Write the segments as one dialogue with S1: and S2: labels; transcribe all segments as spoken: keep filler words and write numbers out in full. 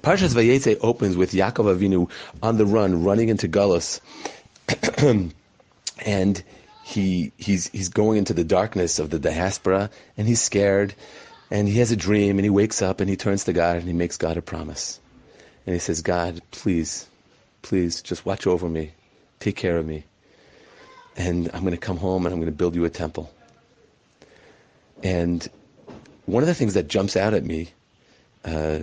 S1: Parshas Vayetze opens with Yaakov Avinu on the run, running into Galus, and he he's he's going into the darkness of the diaspora, and he's scared, and he has a dream, and he wakes up, and he turns to God, and he makes God a promise, and he says, God, please, please, just watch over me, take care of me, and I'm going to come home, and I'm going to build you a temple. And one of the things that jumps out at me uh,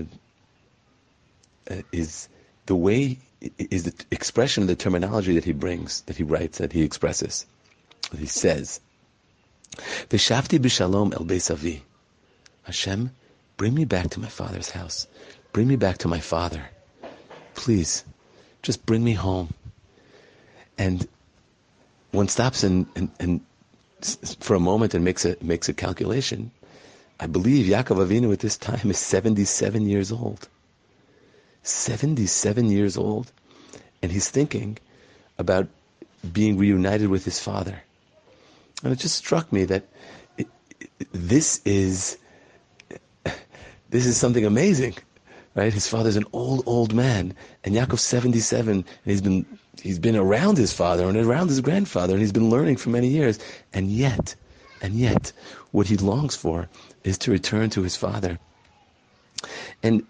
S1: is the way, is the expression of the terminology that he brings, that he writes, that he expresses, that he says. V'shavti b'shalom el beis avi. Hashem, bring me back to my father's house. Bring me back to my father. Please, just bring me home. And one stops and, and, and for a moment and makes a makes a calculation. I believe Yaakov Avinu at this time is seventy-seven years old. seventy-seven years old, and he's thinking about being reunited with his father. And it just struck me that it, it, this is this is something amazing, right? His father's an old, old man, and Yaakov's seventy-seven, and he's been he's been around his father and around his grandfather, and he's been learning for many years, and yet, and yet, what he longs for is to return to his father. And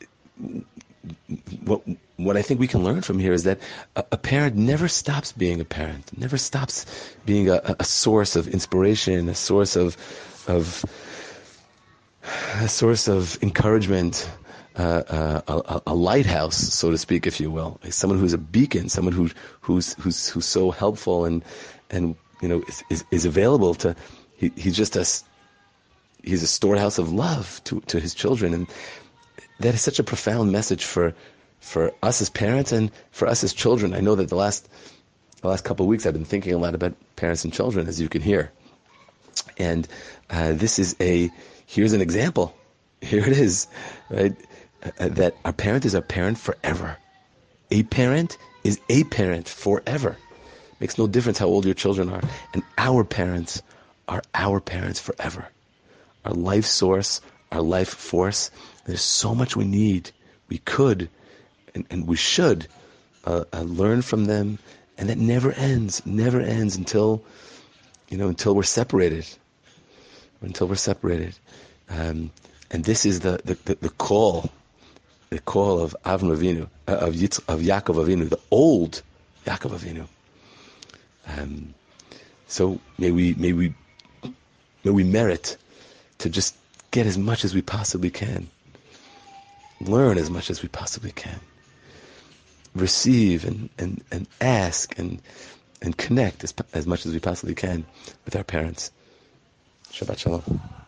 S1: what what I think we can learn from here is that a, a parent never stops being a parent, never stops being a, a source of inspiration, a source of of a source of encouragement, uh, uh, a, a lighthouse, so to speak, if you will, someone who's a beacon, someone who who's who's who's so helpful and and you know is is, is available to. He, he's just a he's a storehouse of love to to his children, and that is such a profound message for for us as parents and for us as children. I know that the last the last couple of weeks I've been thinking a lot about parents and children, as you can hear. And uh, this is a here's an example. Here it is, right? Uh, that our parent is our parent forever. A parent is a parent forever. Makes no difference how old your children are. And our parents are our parents forever. Our life source, our life force. There's so much we need, we could, and, and we should uh, uh, learn from them, and that never ends, never ends until, you know, until we're separated, until we're separated. Um, and this is the, the, the, the call, the call of Avram Avinu, uh, of Yitz, of Yaakov Avinu, the old Yaakov Avinu. Um, so may we, may we, may we merit to just get as much as we possibly can. Learn as much as we possibly can. Receive and, and, and ask and and connect as, as much as we possibly can with our parents. Shabbat Shalom.